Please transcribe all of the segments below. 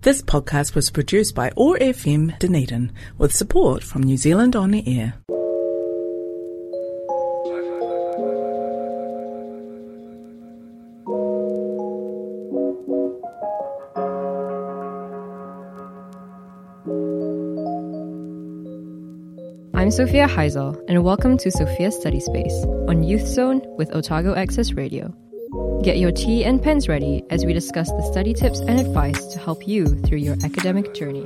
This podcast was produced by OAR FM Dunedin with support from New Zealand On Air. I'm Sophia Heisel, and welcome to Sophia's Study Space on Youth Zone with Otago Access Radio. Get your tea and pens ready as we discuss the study tips and advice to help you through your academic journey.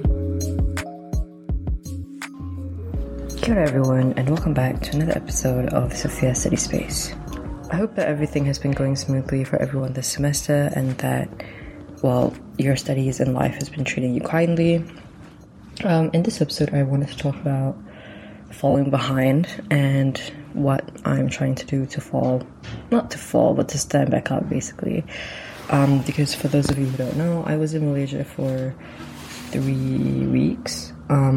Kia ora everyone, and welcome back to another episode of Sophia's Study Space. I hope that everything has been going smoothly for everyone this semester and that, well, your studies and life has been treating you kindly. In this episode, I wanted to talk about falling behind and what I'm trying to do to but to stand back up, basically. Because for those of you who don't know, I was in Malaysia for 3 weeks,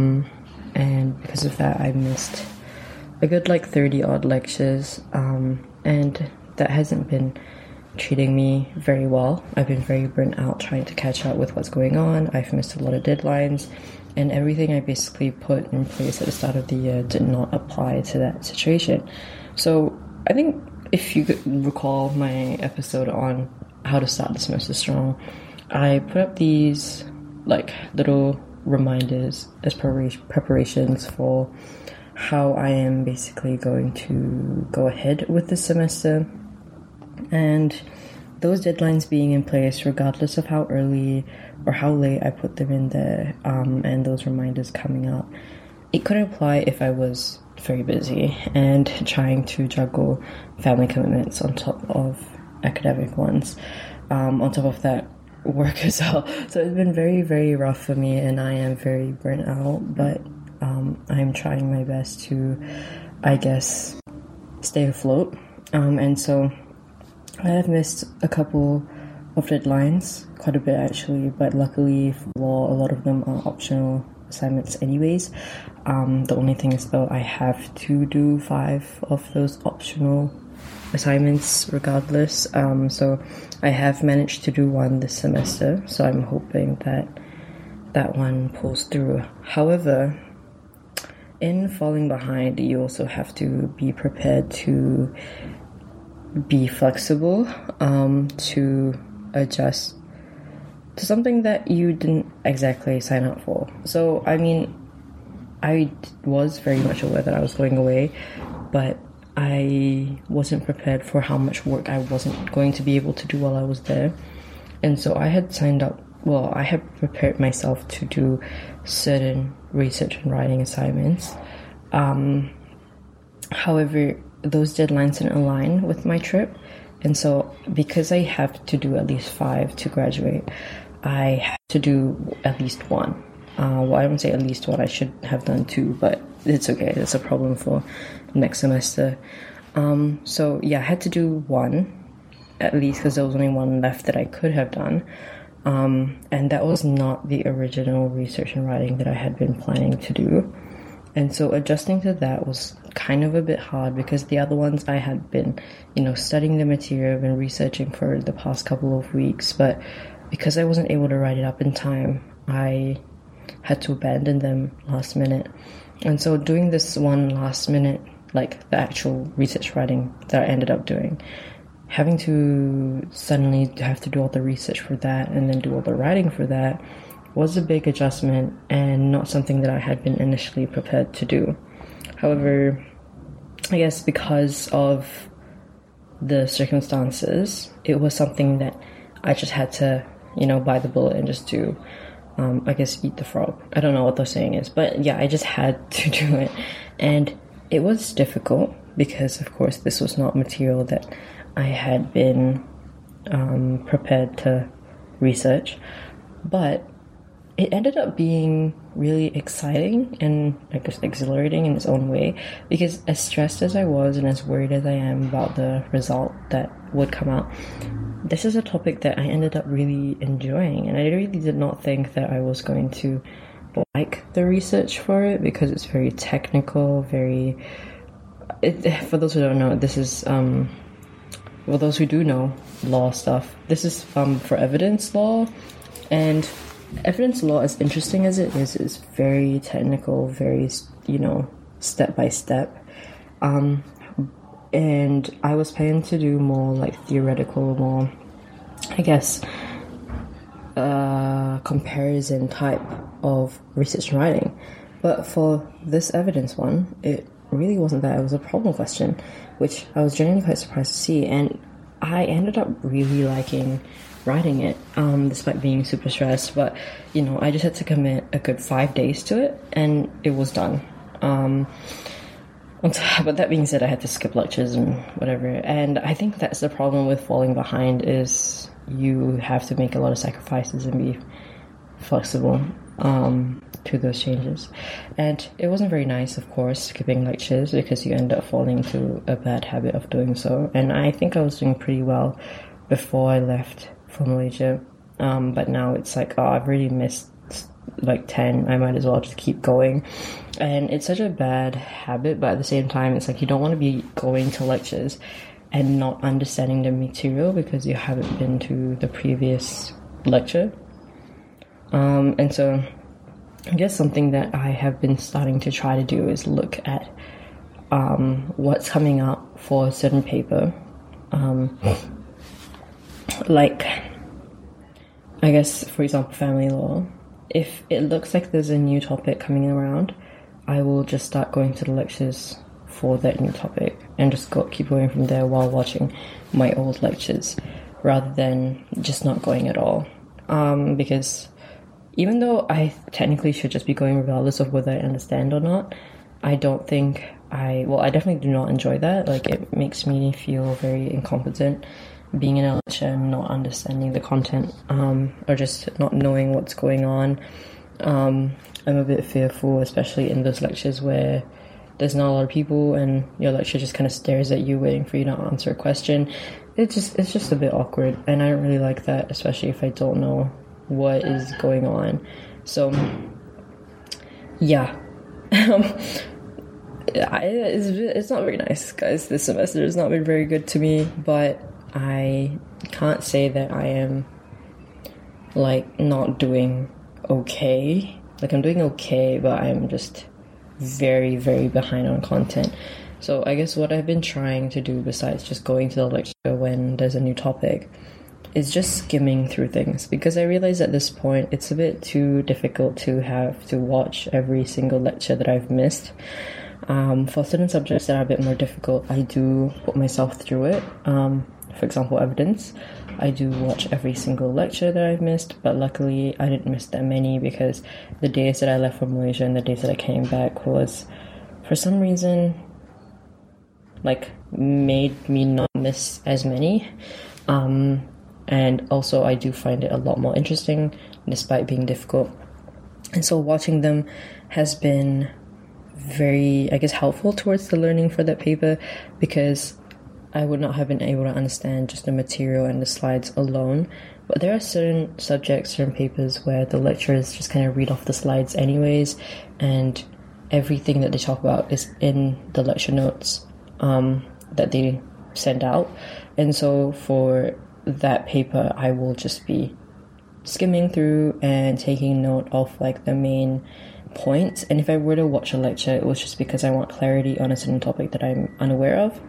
and because of that, I missed a good 30 odd lectures, and that hasn't been treating me very well. I've been very burnt out trying to catch up with what's going on. I've missed a lot of deadlines, and everything I basically put in place at the start of the year did not apply to that situation. So I think if you could recall my episode on how to start the semester strong, I put up these little reminders as preparations for how I am basically going to go ahead with this semester. And those deadlines being in place regardless of how early or how late I put them in there, and those reminders coming up, it could apply if I was very busy and trying to juggle family commitments on top of academic ones. On top of that, work as well. So it's been very, very rough for me, and I am very burnt out, but I'm trying my best to, I guess, stay afloat. And so I have missed a couple of deadlines, quite a bit actually, but luckily for law, a lot of them are optional assignments anyways. The only thing is though, I have to do 5 of those optional assignments regardless. So I have managed to do 1 this semester, so I'm hoping that that one pulls through. However, in falling behind, you also have to be prepared to be flexible, to adjust to something that you didn't exactly sign up for. So, I mean, I was very much aware that I was going away, but I wasn't prepared for how much work I wasn't going to be able to do while I was there. And so I had I had prepared myself to do certain research and writing assignments. However, those deadlines didn't align with my trip, and so because I have to do at least 5 to graduate, I have to do at least 1. Well, I wouldn't say at least 1, I should have done 2, but it's okay, that's a problem for next semester. So yeah, I had to do 1 at least because there was only 1 left that I could have done, and that was not the original research and writing that I had been planning to do. And so adjusting to that was kind of a bit hard because the other ones I had been, studying the material and researching for the past couple of weeks, but because I wasn't able to write it up in time, I had to abandon them last minute. And so doing this one last minute, the actual research writing that I ended up doing, having to suddenly have to do all the research for that and then do all the writing for that was a big adjustment and not something that I had been initially prepared to do. However, I guess because of the circumstances, it was something that I just had to, bite the bullet and just do, eat the frog. I don't know what the saying is, but yeah, I just had to do it. And it was difficult because, of course, this was not material that I had been prepared to research, but it ended up being really exciting and exhilarating in its own way, because as stressed as I was and as worried as I am about the result that would come out, this is a topic that I ended up really enjoying, and I really did not think that I was going to like the research for it because it's very technical, for those who don't know, this is those who do know law stuff, this is for evidence law, and evidence law, as interesting as it is very technical, very, step by step. And I was planning to do more like theoretical, more, I guess, comparison type of research and writing. But for this evidence one, it really wasn't that. It was a problem question, which I was genuinely quite surprised to see. And I ended up really liking writing it, despite being super stressed. But, I just had to commit a good 5 days to it, and it was done. But that being said, I had to skip lectures and whatever. And I think that's the problem with falling behind, is you have to make a lot of sacrifices and be flexible to those changes. And it wasn't very nice, of course, skipping lectures, because you end up falling into a bad habit of doing so. And I think I was doing pretty well before I left for Malaysia. But now it's like, I've really missed like 10, I might as well just keep going. And it's such a bad habit, but at the same time, it's like you don't want to be going to lectures and not understanding the material because you haven't been to the previous lecture. And so I guess something that I have been starting to try to do is look at what's coming up for a certain paper. Like, I guess, for example, family law. If it looks like there's a new topic coming around, I will just start going to the lectures for that new topic and just keep going from there while watching my old lectures, rather than just not going at all. Because even though I technically should just be going regardless of whether I understand or not, I definitely do not enjoy that. Like, it makes me feel very incompetent being in a lecture and not understanding the content, or just not knowing what's going on. I'm a bit fearful, especially in those lectures where there's not a lot of people and your lecturer just kind of stares at you waiting for you to answer a question. It's just a bit awkward, and I don't really like that, especially if I don't know what is going on. So yeah. It's not very nice, guys. This semester has not been very good to me, but I can't say that I am like not doing okay. Like, I'm doing okay, but I'm just very, very behind on content. So I guess what I've been trying to do, besides just going to the lecture when there's a new topic, is just skimming through things, because I realize at this point it's a bit too difficult to have to watch every single lecture that I've missed. For certain subjects that are a bit more difficult, I do put myself through it. For example, evidence. I do watch every single lecture that I've missed, but luckily I didn't miss that many, because the days that I left for Malaysia and the days that I came back was, for some reason, like, made me not miss as many. And also I do find it a lot more interesting despite being difficult. And so watching them has been very, I guess, helpful towards the learning for that paper, because I would not have been able to understand just the material and the slides alone. But there are certain subjects, certain papers where the lecturers just kind of read off the slides anyways, and everything that they talk about is in the lecture notes that they send out. And so for that paper, I will just be skimming through and taking note of like the main points. And if I were to watch a lecture, it was just because I want clarity on a certain topic that I'm unaware of.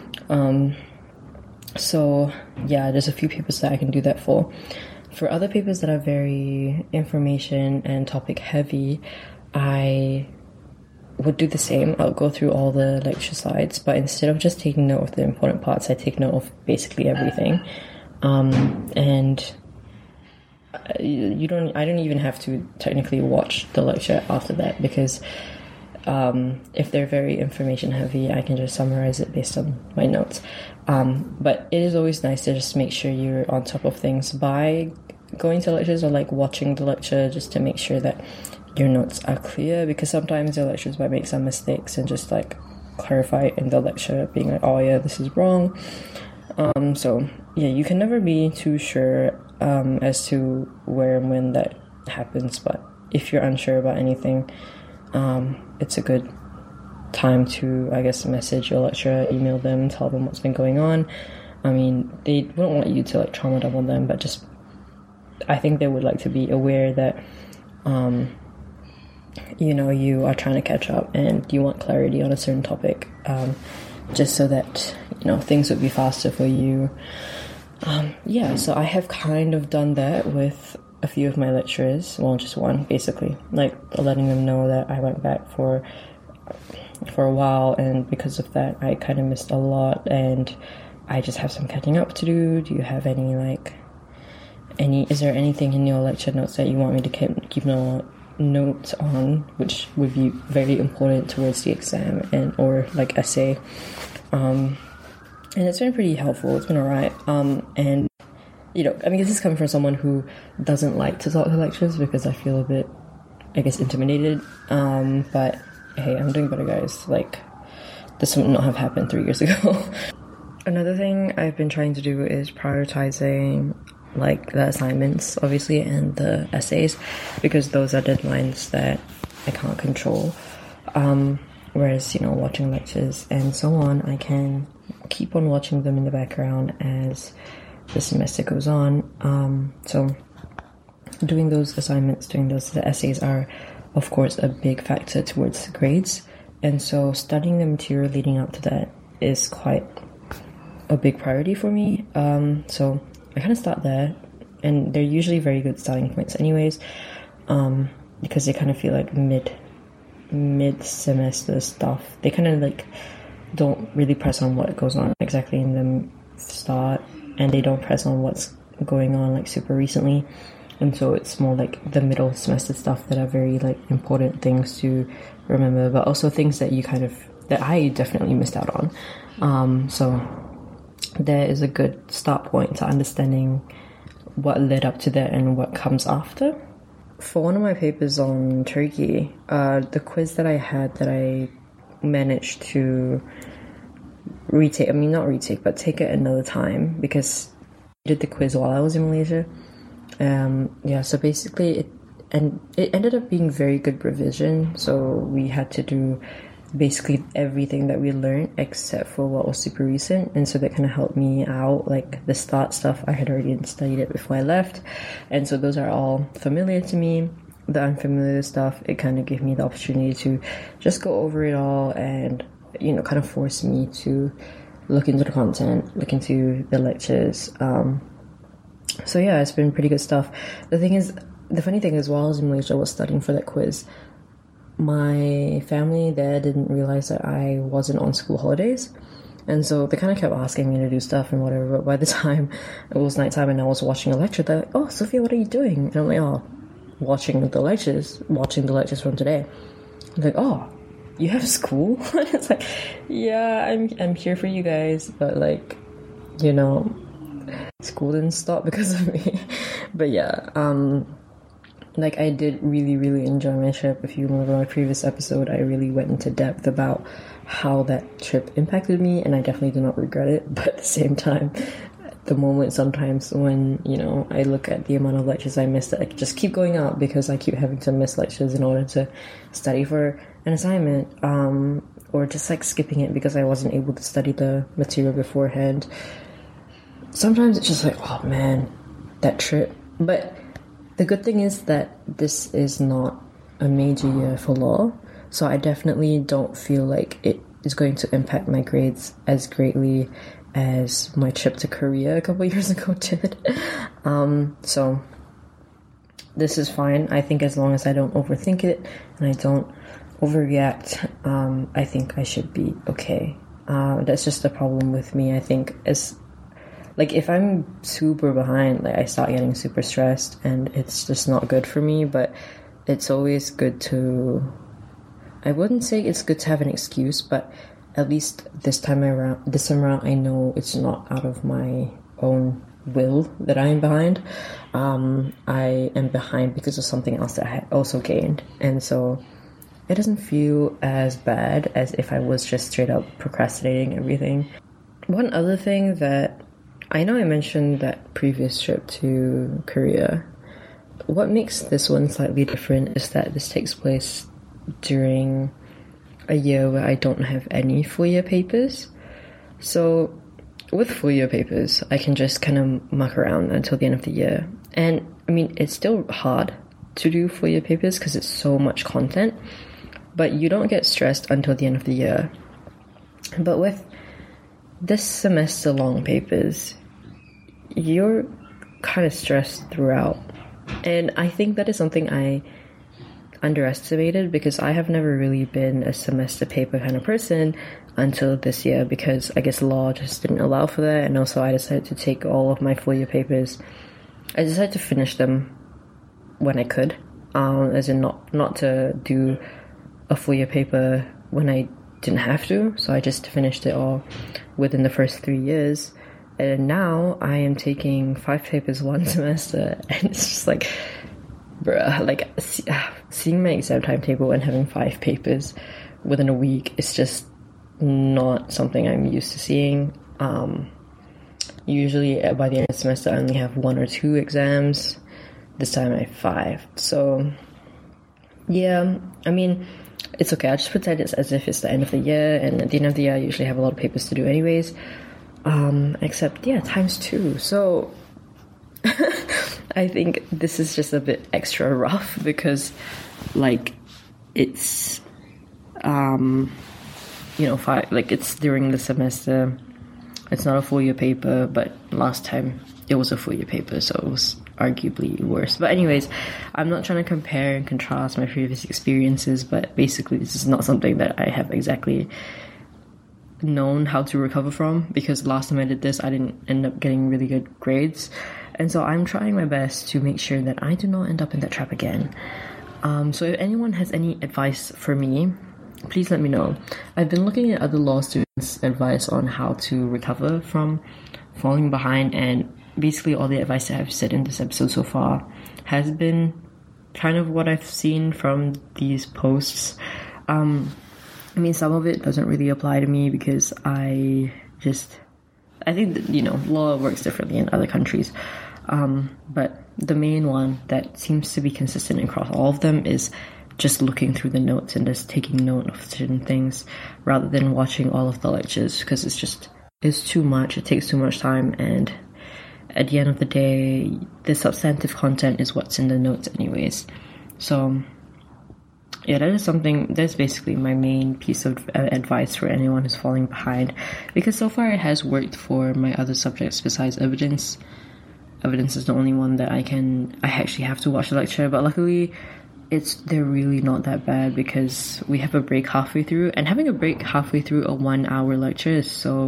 So yeah, there's a few papers that I can do that for. For other papers that are very information and topic heavy, I would do the same. I'll go through all the lecture slides, but instead of just taking note of the important parts, I take note of basically everything. And I don't even have to technically watch the lecture after that, because if they're very information heavy, I can just summarize it based on my notes. But it is always nice to just make sure you're on top of things by going to lectures, or like watching the lecture, just to make sure that your notes are clear, because sometimes the lecturers might make some mistakes and just like clarify in the lecture, being like, oh yeah, this is wrong. So yeah, you can never be too sure as to where and when that happens, but if you're unsure about anything, it's a good time to, I guess, message your lecturer, email them, tell them what's been going on. I mean, they wouldn't want you to like trauma dump on them, but just I think they would like to be aware that, you are trying to catch up and you want clarity on a certain topic, just so that, things would be faster for you. So I have kind of done that with a few of my lecturers. Well, just one, basically. Like, letting them know that I went back for a while, and because of that, I kind of missed a lot, and I just have some catching up to do. Do you have is there anything in your lecture notes that you want me to keep notes on, which would be very important towards the exam or like essay? And it's been pretty helpful. It's been alright. And this is coming from someone who doesn't like to talk to lecturers because I feel a bit, intimidated. But hey, I'm doing better, guys. Like, this would not have happened 3 years ago. Another thing I've been trying to do is prioritizing the assignments, obviously, and the essays, because those are deadlines that I can't control. Whereas, watching lectures and so on, I can keep on watching them in the background as the semester goes on. So doing those assignments, doing those essays are, of course, a big factor towards grades. And so studying the material leading up to that is quite a big priority for me. So I kind of start there, and they're usually very good starting points anyways, because they kind of feel like mid-semester stuff. They kind of don't really press on what goes on exactly in the start, and they don't press on what's going on super recently, and so it's more the middle semester stuff that are very important things to remember, but also things that that I definitely missed out on. So there is a good start point to understanding what led up to that and what comes after. For one of my papers on Turkey, the quiz that I had that I managed to take it another time because I did the quiz while I was in Malaysia. So basically it ended up being very good revision, so we had to do basically everything that we learned except for what was super recent, and so that kind of helped me out. The start stuff, I had already studied it before I left, and so those are all familiar to me. The unfamiliar stuff, it kind of gave me the opportunity to just go over it all and kind of force me to look into the content, look into the lectures. So yeah, it's been pretty good stuff. The funny thing is, while I was in Malaysia, I was studying for that quiz. My family there didn't realize that I wasn't on school holidays, and so they kind of kept asking me to do stuff and whatever, but by the time it was nighttime and I was watching a lecture, they're like, "Oh, Sophia, what are you doing?" And I'm like, "Oh, watching the lectures from today." I'm like, "Oh, you have school?" It's like, "Yeah, I'm here for you guys, but school didn't stop because of me." But yeah, I did really, really enjoy my trip. If you remember my previous episode, I really went into depth about how that trip impacted me, and I definitely do not regret it. But at the same time, at the moment, sometimes when, I look at the amount of lectures I missed, I just keep going up because I keep having to miss lectures in order to study for an assignment, or just skipping it because I wasn't able to study the material beforehand. Sometimes it's just oh man, that trip. But the good thing is that this is not a major year for law, so I definitely don't feel like it is going to impact my grades as greatly as my trip to Korea a couple years ago did. So this is fine. I think as long as I don't overthink it and I don't overreact, I think I should be okay. That's just the problem with me. I think if I'm super behind, I start getting super stressed, and it's just not good for me. But it's always good to, I wouldn't say it's good to have an excuse, but at least this time around, I know it's not out of my own will that I am behind. I am behind because of something else that I had also gained, and so it doesn't feel as bad as if I was just straight up procrastinating everything. One other thing that I know I mentioned that previous trip to Korea. What makes this one slightly different is that this takes place during a year where I don't have any full year papers. So with full year papers, I can just kind of muck around until the end of the year. And I mean, it's still hard to do full year papers because it's so much content, but you don't get stressed until the end of the year. But with this semester long papers, you're kind of stressed throughout. And I think that is something I underestimated, because I have never really been a semester paper kind of person until this year, because I guess law just didn't allow for that. And also I decided to take all of my full year papers. I decided to finish them when I could, as in not to do a full year paper when I didn't have to. So I just finished it all within the first 3 years. And now I am taking 5 papers one semester, and it's just like, bruh, like seeing my exam timetable and having 5 papers within a week is just not something I'm used to seeing. Usually by the end of the semester I only have 1 or 2 exams. This time I have 5. So yeah, I mean, it's okay. I just pretend it's as if it's the end of the year, and at the end of the year I usually have a lot of papers to do anyways. Except, yeah, times 2. So I think this is just a bit extra rough because, like, it's, it's during the semester. It's not a full year paper, but last time it was a full year paper, so it was arguably worse. But anyways, I'm not trying to compare and contrast my previous experiences, but basically this is not something that I have exactly known how to recover from, because last time I did this I didn't end up getting really good grades, and so I'm trying my best to make sure that I do not end up in that trap again. So if anyone has any advice for me, please let me know. I've been looking at other law students' advice on how to recover from falling behind, and basically all the advice that I've said in this episode so far has been kind of what I've seen from these posts. I mean, some of it doesn't really apply to me because I think that, law works differently in other countries. But the main one that seems to be consistent across all of them is just looking through the notes and just taking note of certain things rather than watching all of the lectures, because it's too much. It takes too much time, and at the end of the day, the substantive content is what's in the notes anyways. So yeah, that's basically my main piece of advice for anyone who's falling behind, because so far it has worked for my other subjects besides evidence. Evidence is the only one that I actually have to watch the lecture, but luckily they're really not that bad because we have a break halfway through, and having a break halfway through a 1-hour lecture is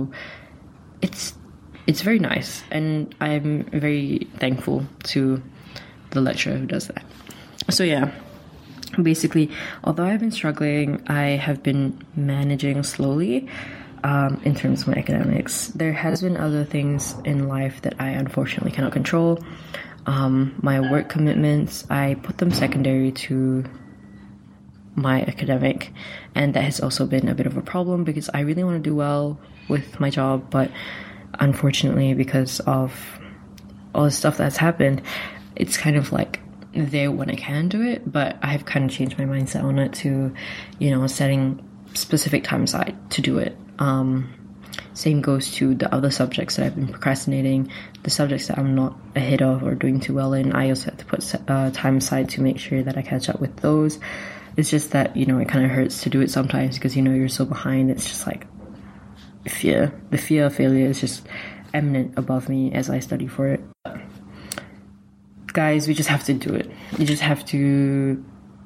it's very nice, and I'm very thankful to the lecturer who does that. So yeah, basically, although I've been struggling, I have been managing slowly in terms of my academics. There has been other things in life that I unfortunately cannot control. My work commitments, I put them secondary to my academic, and that has also been a bit of a problem because I really want to do well with my job, but unfortunately, because of all the stuff that's happened, it's kind of like there when I can do it, but I've kind of changed my mindset on it to, setting specific time aside to do it. Same goes to the other subjects that I've been procrastinating, the subjects that I'm not ahead of or doing too well in. I also have to put time aside to make sure that I catch up with those. It's just that, it kind of hurts to do it sometimes because, you're so behind. It's just like the fear of failure is just eminent above me as I study for it. Guys, we just have to do it. You just have to,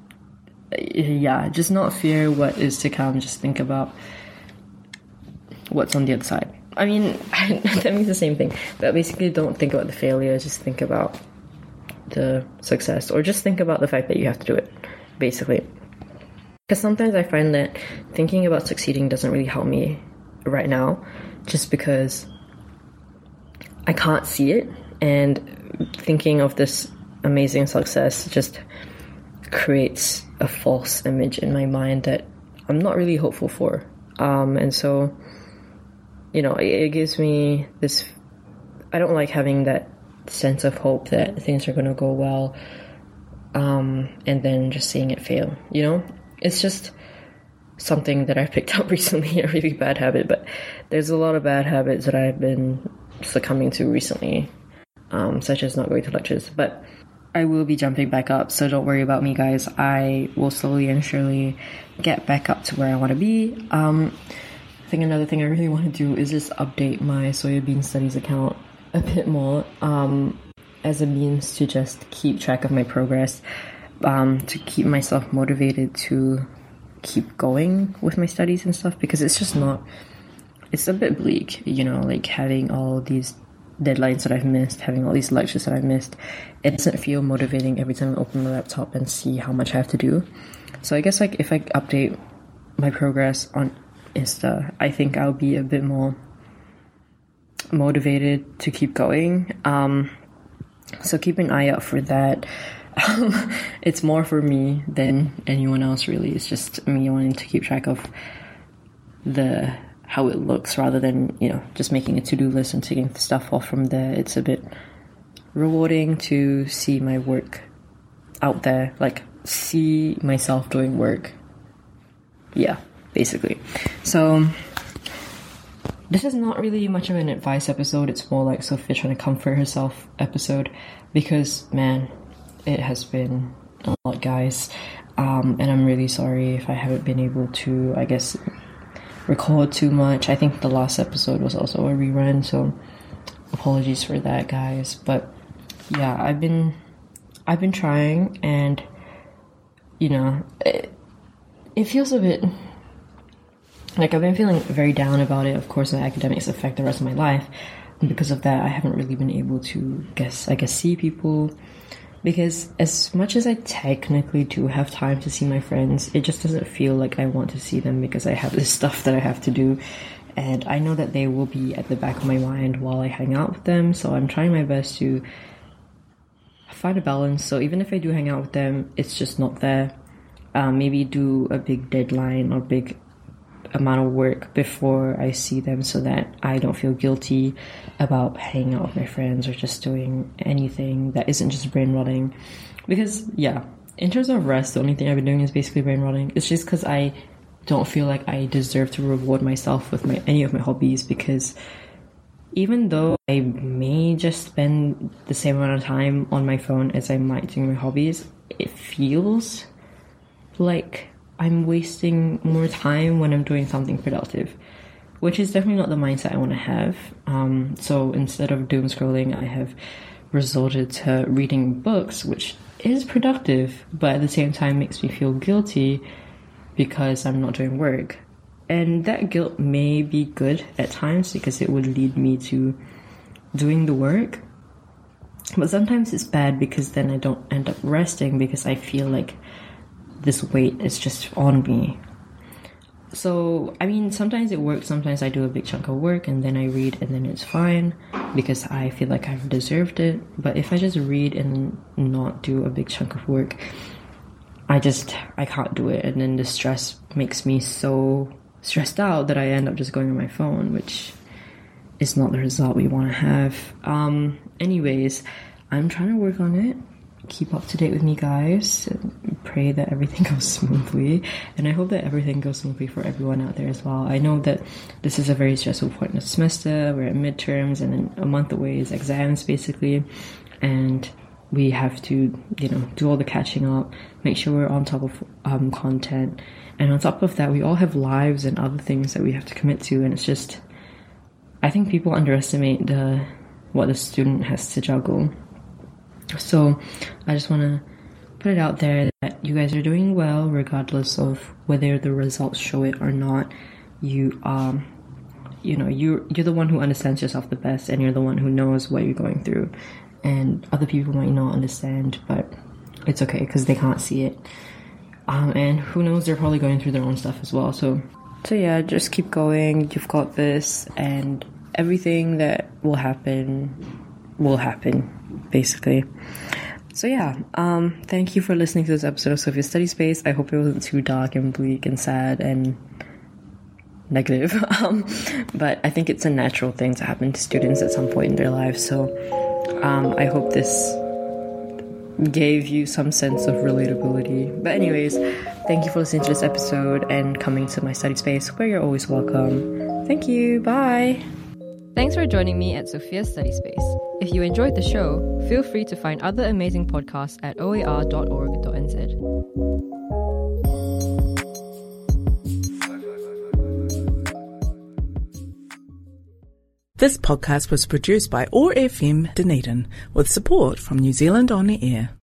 just not fear what is to come. Just think about what's on the other side. I mean, that means the same thing, but basically don't think about the failure, just think about the success, or just think about the fact that you have to do it, basically. Because sometimes I find that thinking about succeeding doesn't really help me right now, just because I can't see it, and thinking of this amazing success just creates a false image in my mind that I'm not really hopeful for. And so, it gives me this, I don't like having that sense of hope that things are going to go well, and then just seeing it fail, It's just something that I've picked up recently, a really bad habit, but there's a lot of bad habits that I've been succumbing to recently, such as not going to lectures. But I will be jumping back up, so don't worry about me, guys. I will slowly and surely get back up to where I want to be. I think another thing I really want to do is just update my Soya Bean Studies account a bit more, as a means to just keep track of my progress, to keep myself motivated to keep going with my studies and stuff, because it's just not, it's a bit bleak, you know, like having all these deadlines that I've missed, having all these lectures that I've missed. It doesn't feel motivating every time I open my laptop and see how much I have to do. So I guess like if I update my progress on Insta, I think I'll be a bit more motivated to keep going. So keep an eye out for that. It's more for me than anyone else, really. It's just me wanting to keep track of how it looks, rather than, you know, just making a to-do list and taking stuff off from there. It's a bit rewarding to see my work out there, like see myself doing work. Yeah, basically. So this is not really much of an advice episode. It's more like Sophia trying to comfort herself episode, because man, it has been a lot, guys. And I'm really sorry if I haven't been able to, I guess, record too much. I think the last episode was also a rerun, so apologies for that, guys. But yeah, I've been trying, and you know, it feels a bit like I've been feeling very down about it. Of course, the academics affect the rest of my life, and because of that, I haven't really been able to see people. Because as much as I technically do have time to see my friends, it just doesn't feel like I want to see them, because I have this stuff that I have to do. And I know that they will be at the back of my mind while I hang out with them. So I'm trying my best to find a balance. So even if I do hang out with them, it's just not there. Maybe do a big deadline or big amount of work before I see them, so that I don't feel guilty about hanging out with my friends or just doing anything that isn't just brain rotting. Because yeah, in terms of rest, the only thing I've been doing is basically brain rotting. It's just because I don't feel like I deserve to reward myself with any of my hobbies, because even though I may just spend the same amount of time on my phone as I might doing my hobbies, it feels like I'm wasting more time when I'm doing something productive, which is definitely not the mindset I want to have. So instead of doom scrolling, I have resorted to reading books, which is productive, but at the same time makes me feel guilty because I'm not doing work. And that guilt may be good at times, because it would lead me to doing the work. But sometimes it's bad, because then I don't end up resting, because I feel like this weight is just on me. So, I mean, sometimes it works, sometimes I do a big chunk of work and then I read and then it's fine, because I feel like I've deserved it. But if I just read and not do a big chunk of work, I can't do it, and then the stress makes me so stressed out that I end up just going on my phone, which is not the result we want to have. Anyways, I'm trying to work on it. Keep up to date with me, guys. Pray that everything goes smoothly, and I hope that everything goes smoothly for everyone out there as well. I know that this is a very stressful point in the semester. We're at midterms, and then a month away is exams, basically, and we have to, you know, do all the catching up, make sure we're on top of content, and on top of that, we all have lives and other things that we have to commit to, and it's just, I think people underestimate what the student has to juggle. So I just want to put it out there that you guys are doing well, regardless of whether the results show it or not. You're the one who understands yourself the best, and you're the one who knows what you're going through. And other people might not understand, but it's okay, because they can't see it. And who knows, they're probably going through their own stuff as well. So yeah, just keep going. You've got this, and everything that will happen, basically. So yeah, thank you for listening to this episode of Sophia Study Space. I hope it wasn't too dark and bleak and sad and negative. But I think it's a natural thing to happen to students at some point in their lives. So I hope this gave you some sense of relatability. But anyways, thank you for listening to this episode and coming to my study space, where you're always welcome. Thank you. Bye. Thanks for joining me at Sophia's Study Space. If you enjoyed the show, feel free to find other amazing podcasts at oar.org.nz. This podcast was produced by OAR FM Dunedin with support from New Zealand On the Air.